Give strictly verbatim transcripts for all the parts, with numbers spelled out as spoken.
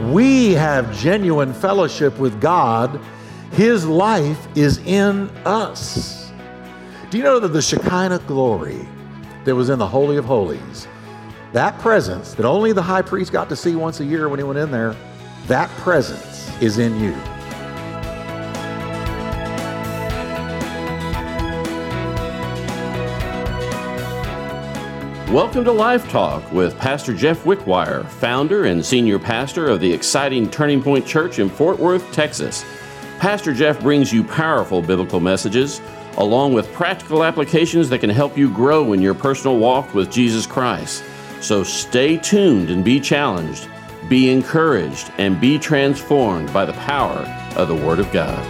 we have genuine fellowship with God, His life is in us. Do you know that the Shekinah glory that was in the Holy of Holies, that presence that only the high priest got to see once a year when he went in there, that presence is in you. Welcome to Life Talk with Pastor Jeff Wickwire, founder and senior pastor of the exciting Turning Point Church in Fort Worth, Texas. Pastor Jeff brings you powerful biblical messages, along with practical applications that can help you grow in your personal walk with Jesus Christ. So stay tuned and be challenged, be encouraged, and be transformed by the power of the Word of God.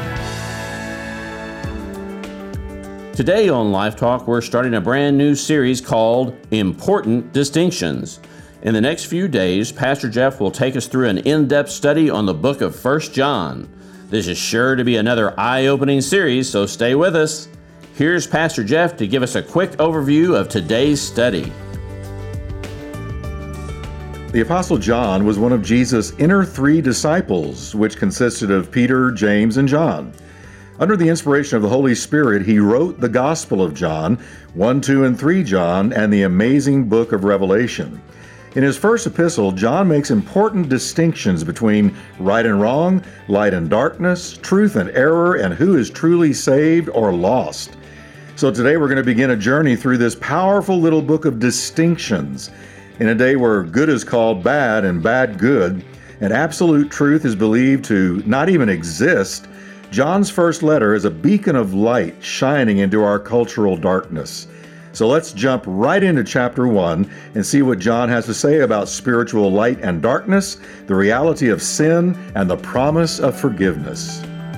Today on Life Talk, we're starting a brand new series called Important Distinctions. In the next few days, Pastor Jeff will take us through an in-depth study on the book of First John. This is sure to be another eye-opening series, so stay with us. Here's Pastor Jeff to give us a quick overview of today's study. The Apostle John was one of Jesus' inner three disciples, which consisted of Peter, James, and John. Under the inspiration of the Holy Spirit, he wrote the Gospel of John, one, two, and three John, and the amazing book of Revelation. In his first epistle, John makes important distinctions between right and wrong, light and darkness, truth and error, and who is truly saved or lost. So today we're going to begin a journey through this powerful little book of distinctions. In a day where good is called bad and bad good, and absolute truth is believed to not even exist, John's first letter is a beacon of light shining into our cultural darkness. So let's jump right into chapter one and see what John has to say about spiritual light and darkness, the reality of sin, and the promise of forgiveness.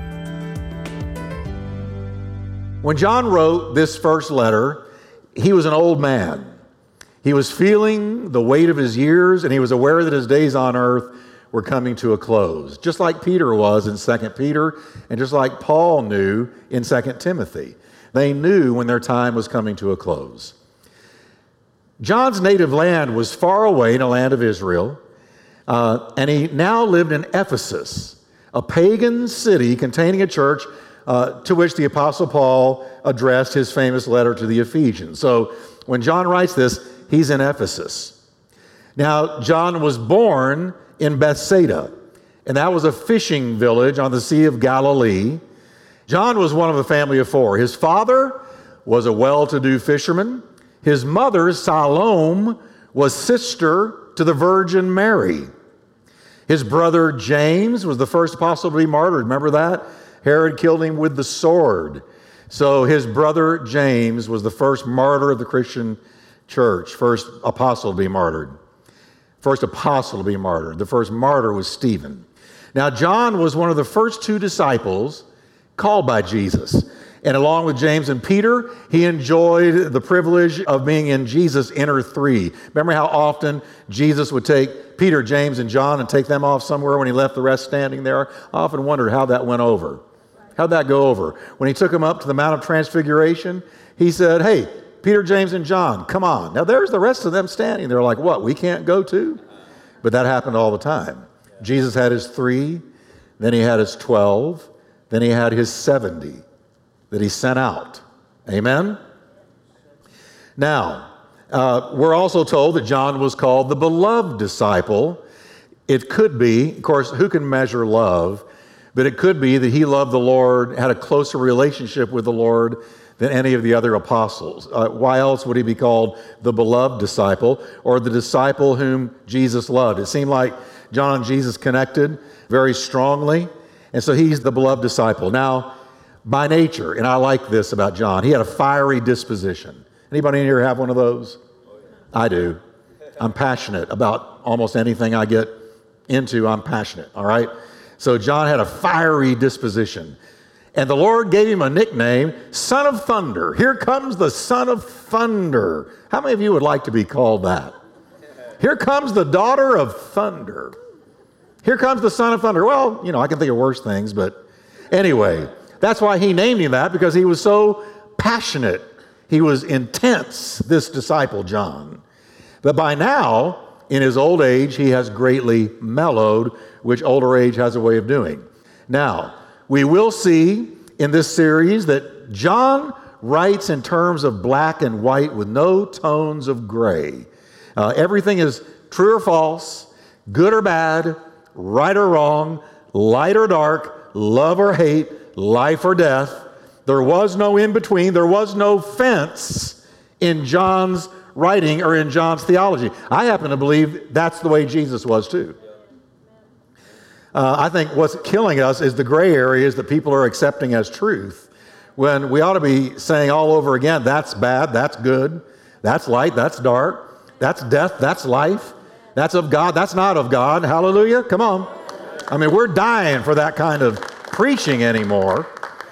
When John wrote this first letter, he was an old man. He was feeling the weight of his years, and he was aware that his days on earth were coming to a close, just like Peter was in Second Peter, and just like Paul knew in Second Timothy. They knew when their time was coming to a close. John's native land was far away in the land of Israel, uh, and he now lived in Ephesus, a pagan city containing a church uh, to which the Apostle Paul addressed his famous letter to the Ephesians. So when John writes this, he's in Ephesus. Now, John was born in Bethsaida, and that was a fishing village on the Sea of Galilee. John was one of a family of four. His father was a well-to-do fisherman. His mother, Salome, was sister to the Virgin Mary. His brother James was the first apostle to be martyred. Remember that? Herod killed him with the sword. So his brother James was the first martyr of the Christian church, first apostle to be martyred. First apostle to be martyred. The first martyr was Stephen. Now, John was one of the first two disciples called by Jesus. And along with James and Peter, he enjoyed the privilege of being in Jesus' inner three. Remember how often Jesus would take Peter, James, and John and take them off somewhere when he left the rest standing there? I often wondered how that went over. How'd that go over? When he took them up to the Mount of Transfiguration, he said, hey, Peter, James, and John, come on. Now there's the rest of them standing. They're like, what, we can't go too? But that happened all the time. Jesus had his three, then he had his twelve, then he had his seventy that he sent out. Amen? Now, uh, we're also told that John was called the beloved disciple. It could be, of course, who can measure love? But it could be that he loved the Lord, had a closer relationship with the Lord than any of the other apostles. Uh, why else would he be called the beloved disciple or the disciple whom Jesus loved? It seemed like John and Jesus connected very strongly. And so he's the beloved disciple. Now, by nature, and I like this about John, he had a fiery disposition. Anybody in here have one of those? I do. I'm passionate about almost anything I get into. I'm passionate, all right? So John had a fiery disposition. And the Lord gave him a nickname, Son of Thunder. Here comes the Son of Thunder. How many of you would like to be called that? Here comes the daughter of thunder. Here comes the Son of Thunder. Well, you know, I can think of worse things, but anyway, that's why he named him that, because he was so passionate. He was intense, this disciple, John. But by now, in his old age, he has greatly mellowed, which older age has a way of doing. Now, we will see in this series that John writes in terms of black and white with no tones of gray. Uh, everything is true or false, good or bad, right or wrong, light or dark, love or hate, life or death. There was no in between. There was no fence in John's writing or in John's theology. I happen to believe that's the way Jesus was too. Uh, I think what's killing us is the gray areas that people are accepting as truth, when we ought to be saying all over again, that's bad, that's good, that's light, that's dark, that's death, that's life, that's of God, that's not of God. Hallelujah. Come on. I mean, we're dying for that kind of preaching anymore.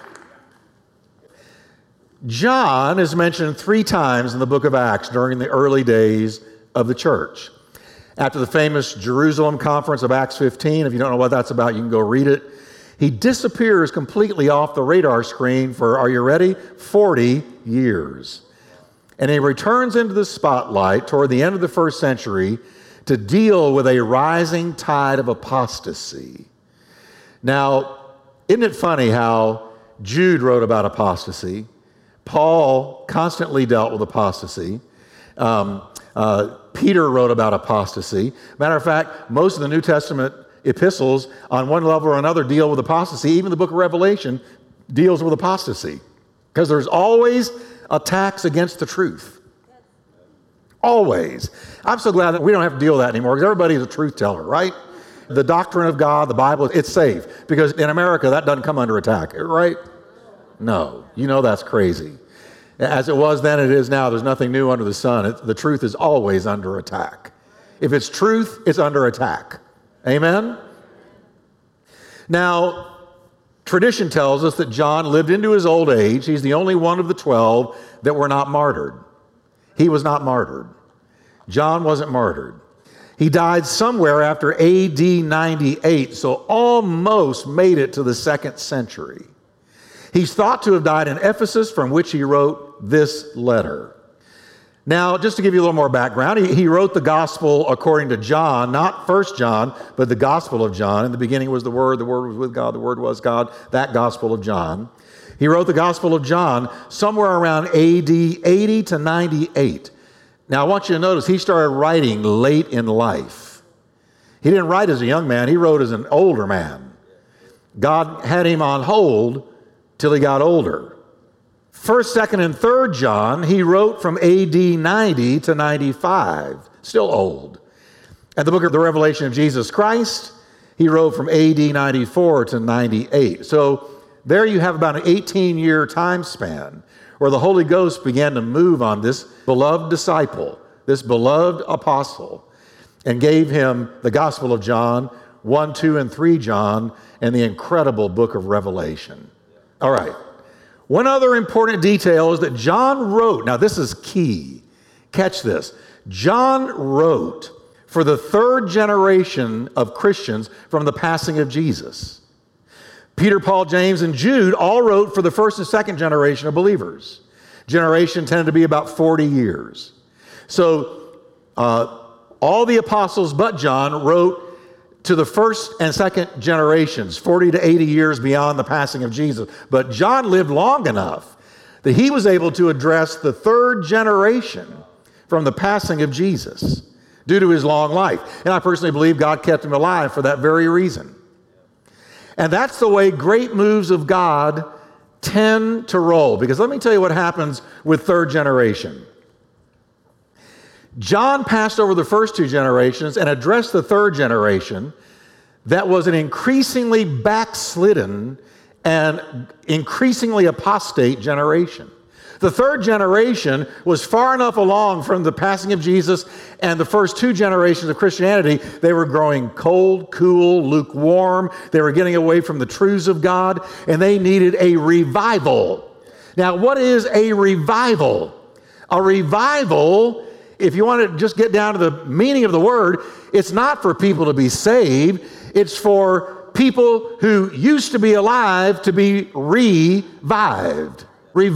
John is mentioned three times in the book of Acts during the early days of the church. After the famous Jerusalem conference of Acts fifteen, if you don't know what that's about, you can go read it. He disappears completely off the radar screen for, are you ready? forty years. And he returns into the spotlight toward the end of the first century to deal with a rising tide of apostasy. Now, isn't it funny how Jude wrote about apostasy? Paul constantly dealt with apostasy. Um, uh, Peter wrote about apostasy. Matter of fact, most of the New Testament epistles, on one level or another, deal with apostasy. Even the book of Revelation deals with apostasy, because there's always attacks against the truth. Always. I'm so glad that we don't have to deal with that anymore, because everybody's a truth teller, right? The doctrine of God, the Bible, it's safe, because in America, that doesn't come under attack, right? No, you know that's crazy. As it was then, it is now. There's nothing new under the sun. It, the truth is always under attack. If it's truth, it's under attack. Amen? Now, tradition tells us that John lived into his old age. He's the only one of the twelve that were not martyred. He was not martyred. John wasn't martyred. He died somewhere after A D ninety-eight, so almost made it to the second century. He's thought to have died in Ephesus, from which he wrote this letter. Now, just to give you a little more background, he, he wrote the gospel according to John, not First John, but the Gospel of John. In the beginning was the Word, the Word was with God, the Word was God, that Gospel of John. He wrote the Gospel of John somewhere around A D eighty to ninety-eight. Now, I want you to notice he started writing late in life. He didn't write as a young man, he wrote as an older man. God had him on hold till he got older. First, second, and third John, he wrote from A D ninety to ninety-five, still old. And the book of the Revelation of Jesus Christ, he wrote from A D ninety-four to ninety-eight. So there you have about an eighteen-year time span where the Holy Ghost began to move on this beloved disciple, this beloved apostle, and gave him the Gospel of John, one, two, and three John, and the incredible book of Revelation. All right. One other important detail is that John wrote, now this is key, catch this. John wrote for the third generation of Christians from the passing of Jesus. Peter, Paul, James, and Jude all wrote for the first and second generation of believers. Generation tended to be about forty years. So uh, all the apostles but John wrote to the first and second generations, forty to eighty years beyond the passing of Jesus. But John lived long enough that he was able to address the third generation from the passing of Jesus due to his long life. And I personally believe God kept him alive for that very reason. And that's the way great moves of God tend to roll. Because let me tell you what happens with third generation. John passed over the first two generations and addressed the third generation that was an increasingly backslidden and increasingly apostate generation. The third generation was far enough along from the passing of Jesus and the first two generations of Christianity. They were growing cold, cool, lukewarm. They were getting away from the truths of God, and they needed a revival. Now, what is a revival? A revival, if you want to just get down to the meaning of the word, it's not for people to be saved. It's for people who used to be alive to be revived.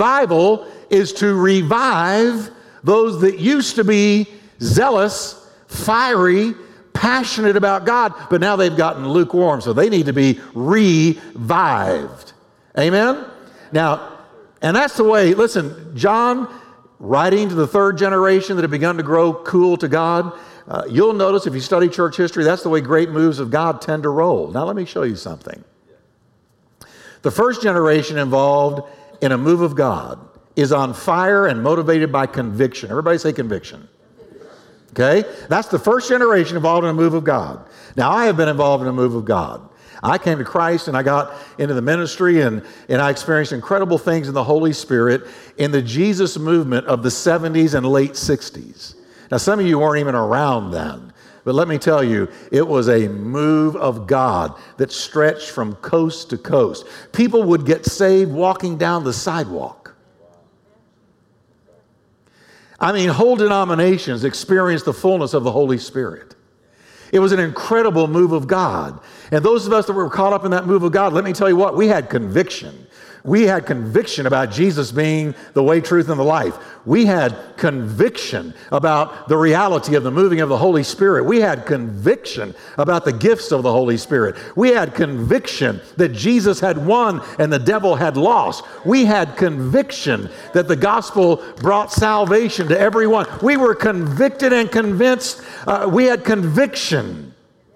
Revival is to revive those that used to be zealous fiery, passionate about God, but now they've gotten lukewarm, so they need to be revived. Amen? Now, and that's the way, listen, John, writing to the third generation that have begun to grow cool to God, uh, you'll notice if you study church history, that's the way great moves of God tend to roll. Now, let me show you something. The first generation involved in a move of God is on fire and motivated by conviction. Everybody say conviction. Okay? That's the first generation involved in a move of God. Now, I have been involved in a move of God. I came to Christ and I got into the ministry and, and I experienced incredible things in the Holy Spirit in the Jesus movement of the seventies and late sixties. Now, some of you weren't even around then, but let me tell you, it was a move of God that stretched from coast to coast. People would get saved walking down the sidewalk. I mean, whole denominations experienced the fullness of the Holy Spirit. It was an incredible move of God. And those of us that were caught up in that move of God, let me tell you what, we had conviction. We had conviction about Jesus being the way, truth, and the life. We had conviction about the reality of the moving of the Holy Spirit. We had conviction about the gifts of the Holy Spirit. We had conviction that Jesus had won and the devil had lost. We had conviction that the gospel brought salvation to everyone. We were convicted and convinced. Uh, we had conviction.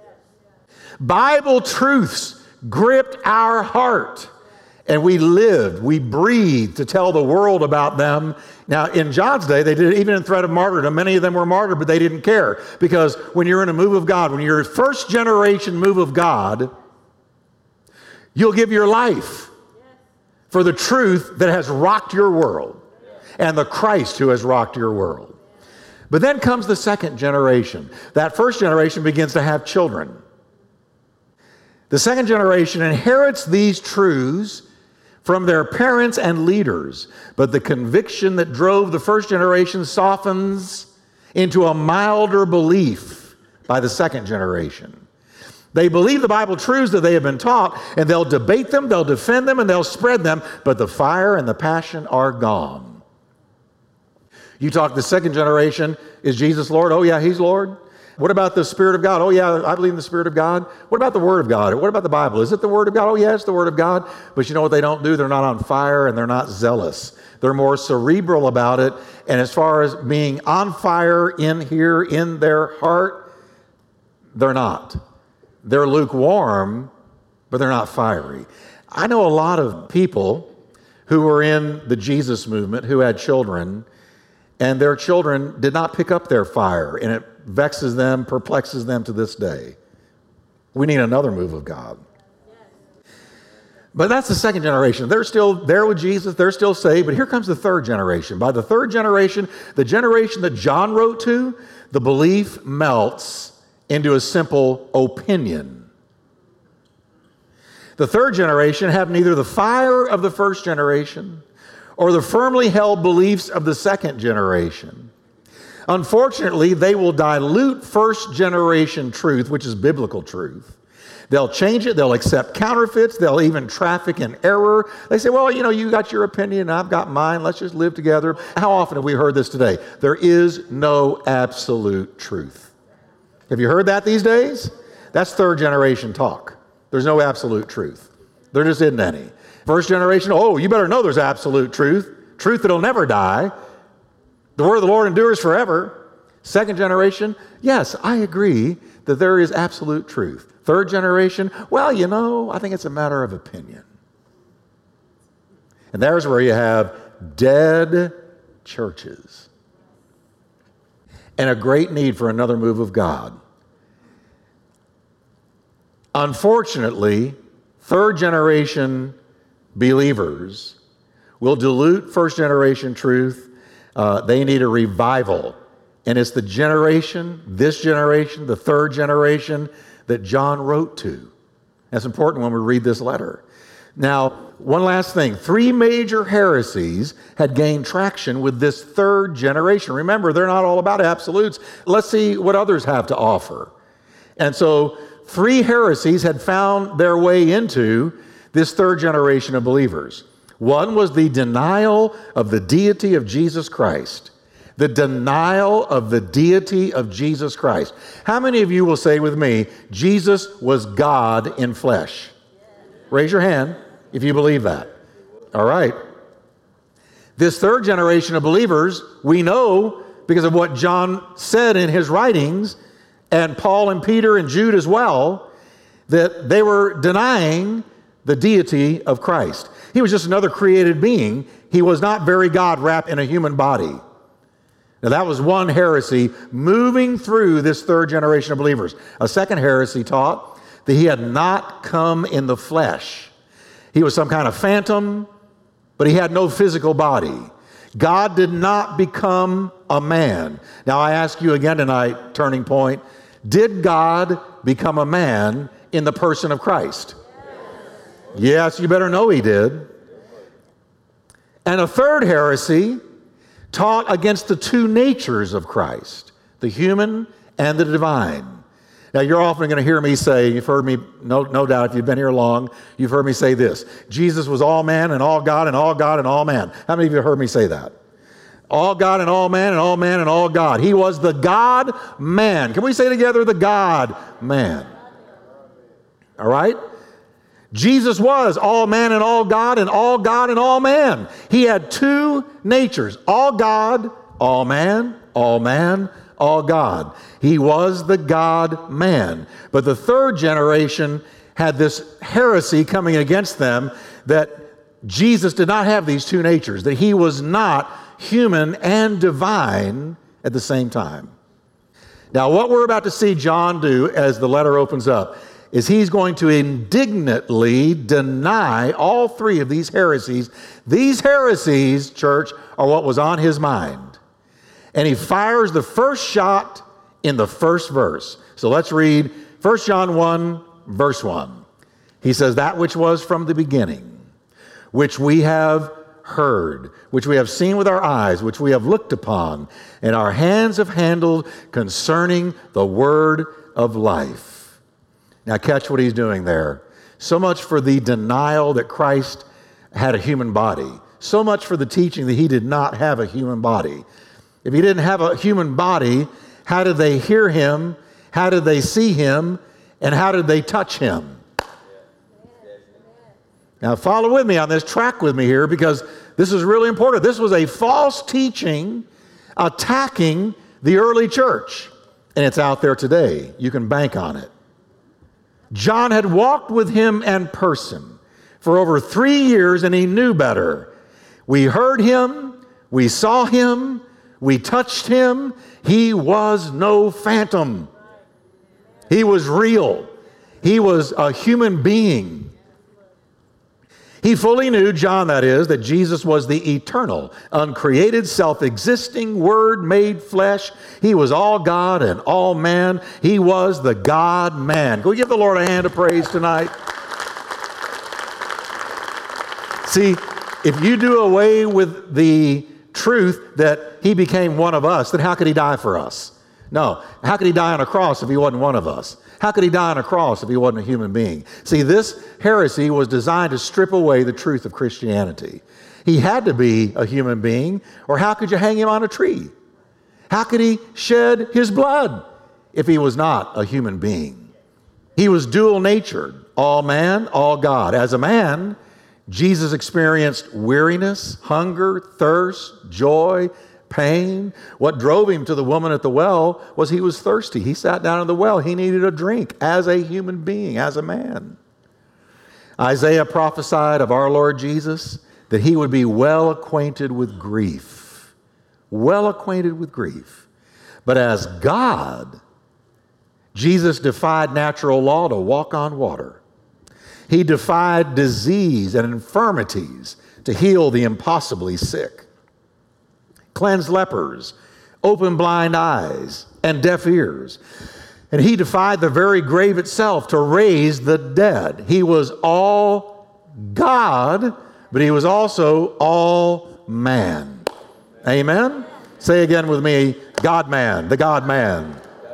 Bible truths gripped our heart. And we lived, we breathed to tell the world about them. Now, in John's day, they did it even in threat of martyrdom. Many of them were martyred, but they didn't care. Because when you're in a move of God, when you're a first generation move of God, you'll give your life for the truth that has rocked your world and the Christ who has rocked your world. But then comes the second generation. That first generation begins to have children. The second generation inherits these truths from their parents and leaders, but the conviction that drove the first generation softens into a milder belief by the second generation. They believe the Bible truths that they have been taught, and they'll debate them, they'll defend them, and they'll spread them, but the fire and the passion are gone. You talk the second generation, is Jesus Lord? Oh yeah, He's Lord. What about the Spirit of God? Oh yeah, I believe in the Spirit of God. What about the Word of God? What about the Bible? Is it the Word of God? Oh yeah, it's the Word of God. But you know what they don't do? They're not on fire and they're not zealous. They're more cerebral about it. And as far as being on fire in here, in their heart, they're not. They're lukewarm, but they're not fiery. I know a lot of people who were in the Jesus movement who had children, and their children did not pick up their fire, and it vexes them, perplexes them to this day. We need another move of God. But that's the second generation. They're still there with Jesus. They're still saved. But here comes the third generation. By the third generation, the generation that John wrote to, the belief melts into a simple opinion. The third generation have neither the fire of the first generation or the firmly held beliefs of the second generation. Unfortunately, they will dilute first generation truth, which is biblical truth. They'll change it. They'll accept counterfeits. They'll even traffic in error. They say, well, you know, you got your opinion, I've got mine. Let's just live together. How often have we heard this today? There is no absolute truth. Have you heard that these days? That's third generation talk. There's no absolute truth. There just isn't any. First generation, oh, you better know there's absolute truth. Truth that'll never die. The word of the Lord endures forever. Second generation, yes, I agree that there is absolute truth. Third generation, well, you know, I think it's a matter of opinion. And there's where you have dead churches and a great need for another move of God. Unfortunately, third generation believers will dilute first generation truth. Uh, they need a revival. And it's the generation, this generation, the third generation that John wrote to. That's important when we read this letter. Now, one last thing. Three major heresies had gained traction with this third generation. Remember, they're not all about absolutes. Let's see what others have to offer. And so, three heresies had found their way into this third generation of believers. One was the denial of the deity of Jesus Christ. the denial of the deity of Jesus Christ. How many of you will say with me, Jesus was God in flesh? Raise your hand if you believe that. All right. This third generation of believers, we know because of what John said in his writings, and Paul and Peter and Jude as well, that they were denying the deity of Christ. He was just another created being. He was not very God wrapped in a human body. Now that was one heresy moving through this third generation of believers. A second heresy taught that he had not come in the flesh. He was some kind of phantom, but he had no physical body. God did not become a man. Now I ask you again tonight, Turning Point, did God become a man in the person of Christ? Yes, yes, you better know he did. And a third heresy taught against the two natures of Christ, the human and the divine. Now, you're often going to hear me say, you've heard me, no, no doubt if you've been here long, you've heard me say this: Jesus was all man and all God and all God and all man. How many of you have heard me say that? All God and all man and all man and all God. He was the God-man. Can we say together, the God-man? All right? Jesus was all man and all God and all God and all man. He had two natures, all God, all man, all man, all God. He was the God-man. But the third generation had this heresy coming against them that Jesus did not have these two natures, that he was not human and divine at the same time. Now, what we're about to see John do as the letter opens up is he's going to indignantly deny all three of these heresies. These heresies, church, are what was on his mind. And he fires the first shot in the first verse. So let's read First John one, verse one. He says, that which was from the beginning, which we have heard, which we have seen with our eyes, which we have looked upon, and our hands have handled concerning the word of life. Now catch what he's doing there. So much for the denial that Christ had a human body. So much for the teaching that he did not have a human body. If he didn't have a human body, how did they hear him? How did they see him? And how did they touch him? Now follow with me on this, track with me here, because this is really important. This was a false teaching attacking the early church, and it's out there today. You can bank on it. John had walked with him in person for over three years, and he knew better. We heard him, we saw him, we touched him. He was no phantom. He was real. He was a human being. He fully knew, John that is, that Jesus was the eternal, uncreated, self-existing Word made flesh. He was all God and all man. He was the God-man. Go give the Lord a hand of praise tonight. See, if you do away with the truth that he became one of us, then how could he die for us? No. How could he die on a cross if he wasn't one of us? How could he die on a cross if he wasn't a human being? See, this heresy was designed to strip away the truth of Christianity. He had to be a human being, or how could you hang him on a tree? How could he shed his blood if he was not a human being? He was dual-natured, all man, all God. As a man, Jesus experienced weariness, hunger, thirst, joy, pain. What drove him to the woman at the well was he was thirsty. He sat down at the well. He needed a drink as a human being, as a man. Isaiah prophesied of our Lord Jesus that he would be well acquainted with grief. Well acquainted with grief. But as God, Jesus defied natural law to walk on water. He defied disease and infirmities to heal the impossibly sick, cleanse lepers, open blind eyes, and deaf ears. And he defied the very grave itself to raise the dead. He was all God, but he was also all man. Amen? Say again with me, God-man, the God-man.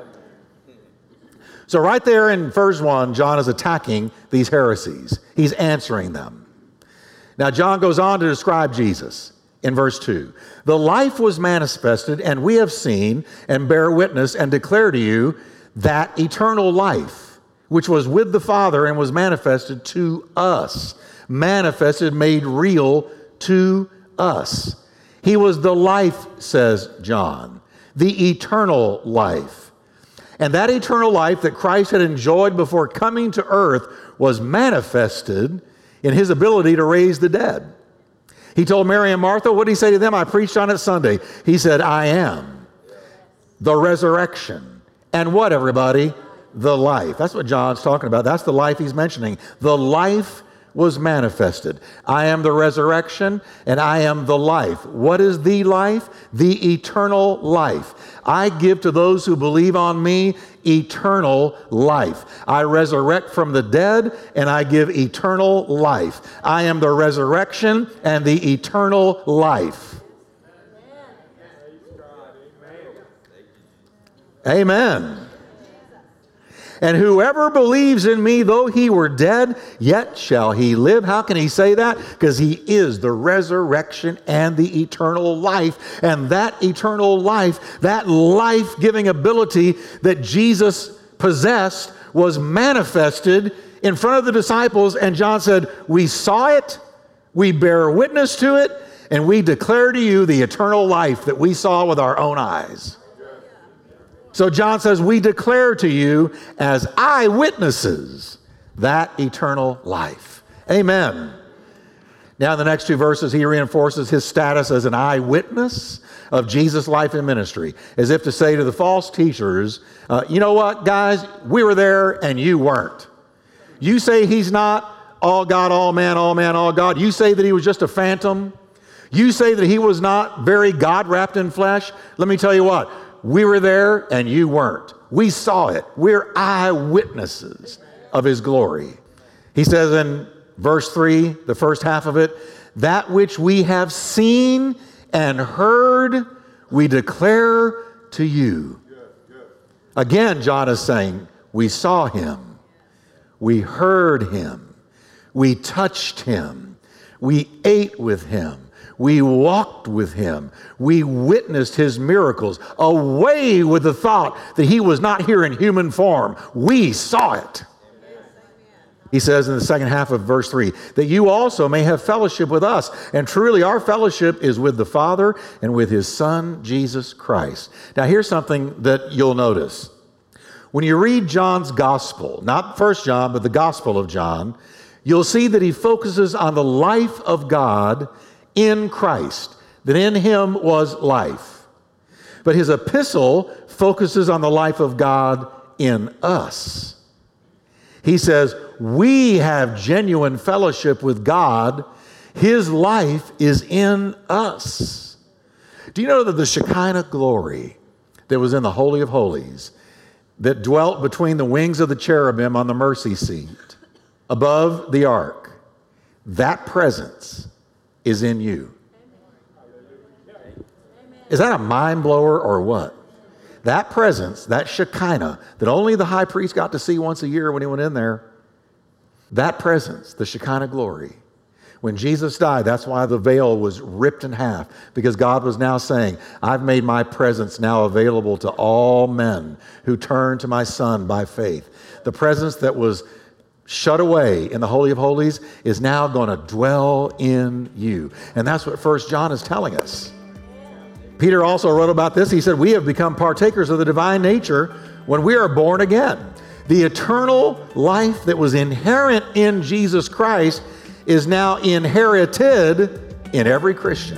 So right there in verse one, John is attacking these heresies. He's answering them. Now John goes on to describe Jesus in verse two. The life was manifested, and we have seen and bear witness and declare to you that eternal life, which was with the Father and was manifested to us. Manifested, made real to us. He was the life, says John, the eternal life. And that eternal life that Christ had enjoyed before coming to earth was manifested in his ability to raise the dead. He told Mary and Martha, what did he say to them? I preached on it Sunday. He said, I am the resurrection. And what, everybody? The life. That's what John's talking about. That's the life he's mentioning. The life was manifested. I am the resurrection and I am the life. What is the life? The eternal life. I give to those who believe on me eternal life. I resurrect from the dead and I give eternal life. I am the resurrection and the eternal life. Amen. And whoever believes in me, though he were dead, yet shall he live. How can he say that? Because he is the resurrection and the eternal life. And that eternal life, that life-giving ability that Jesus possessed was manifested in front of the disciples. And John said, we saw it, we bear witness to it, and we declare to you the eternal life that we saw with our own eyes. So John says, we declare to you as eyewitnesses that eternal life. Amen. Now in the next two verses, he reinforces his status as an eyewitness of Jesus' life and ministry, as if to say to the false teachers, uh, you know what, guys, we were there and you weren't. You say he's not all God, all man, all man, all God. You say that he was just a phantom. You say that he was not very God wrapped in flesh. Let me tell you what. We were there and you weren't. We saw it. We're eyewitnesses of his glory. He says in verse three, the first half of it, that which we have seen and heard, we declare to you. Again, John is saying, we saw him. We heard him. We touched him. We ate with him. We walked with him. We witnessed his miracles. Away with the thought that he was not here in human form. We saw it. He says in the second half of verse three, that you also may have fellowship with us. And truly our fellowship is with the Father and with his Son, Jesus Christ. Now here's something that you'll notice. When you read John's gospel, not First John, but the Gospel of John, you'll see that he focuses on the life of God in Christ, that in him was life. But his epistle focuses on the life of God in us. He says, we have genuine fellowship with God. His life is in us. Do you know that the Shekinah glory that was in the Holy of Holies, that dwelt between the wings of the cherubim on the mercy seat, above the ark, that presence is in you. Is that a mind blower or what? That presence, that Shekinah, that only the high priest got to see once a year when he went in there, that presence, the Shekinah glory, when Jesus died, that's why the veil was ripped in half, because God was now saying, I've made my presence now available to all men who turn to my Son by faith. The presence that was shut away in the Holy of Holies is now going to dwell in you. And that's what First John is telling us. Peter also wrote about this. He said, we have become partakers of the divine nature when we are born again. The eternal life that was inherent in Jesus Christ is now inherited in every Christian.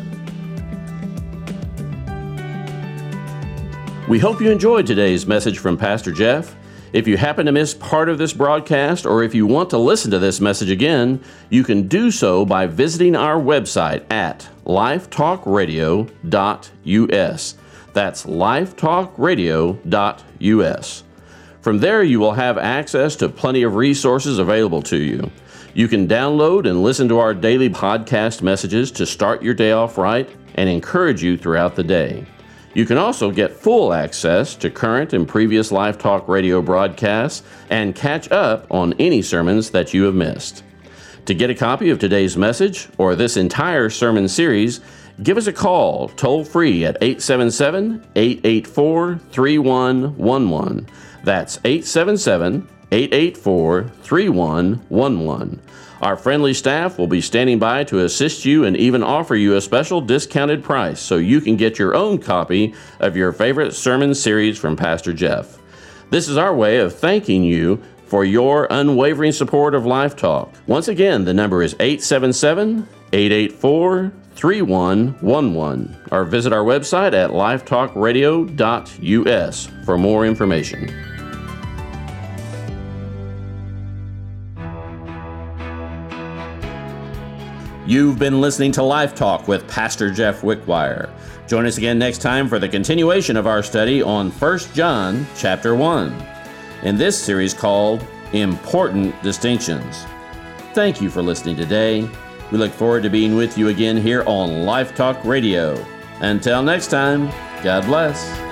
We hope you enjoyed today's message from Pastor Jeff. If you happen to miss part of this broadcast, or if you want to listen to this message again, you can do so by visiting our website at lifetalk radio dot u s. That's lifetalk radio dot u s. From there, you will have access to plenty of resources available to you. You can download and listen to our daily podcast messages to start your day off right and encourage you throughout the day. You can also get full access to current and previous Life Talk radio broadcasts and catch up on any sermons that you have missed. To get a copy of today's message or this entire sermon series, Give us a call toll free at eight seven seven, eight eight four, three one one one. That's eight seven seven, eight eight four, three one one one. Our friendly staff will be standing by to assist you and even offer you a special discounted price so you can get your own copy of your favorite sermon series from Pastor Jeff. This is our way of thanking you for your unwavering support of Life Talk. Once again, the number is eight seven seven, eight eight four, three one one one, or visit our website at lifetalk radio dot u s for more information. You've been listening to Life Talk with Pastor Jeff Wickwire. Join us again next time for the continuation of our study on First John chapter one, in this series called Important Distinctions. Thank you for listening today. We look forward to being with you again here on Life Talk Radio. Until next time, God bless.